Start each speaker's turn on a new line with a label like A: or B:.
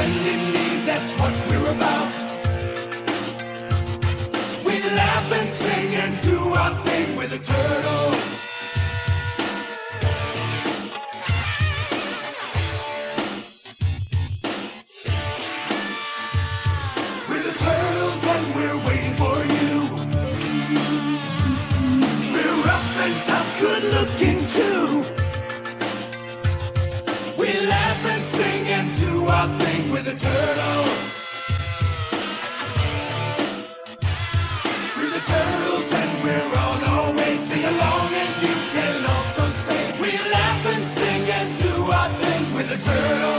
A: friendly need, that's what we're about. We laugh and sing and do our thing with the turtles. We're the turtles and we're waiting for you. We're rough and tough, good looking too. We laugh and sing and do our thing with the turtles. We're the turtles and we're on our way. Sing along and you can also say we laugh and sing and do our thing with the turtles.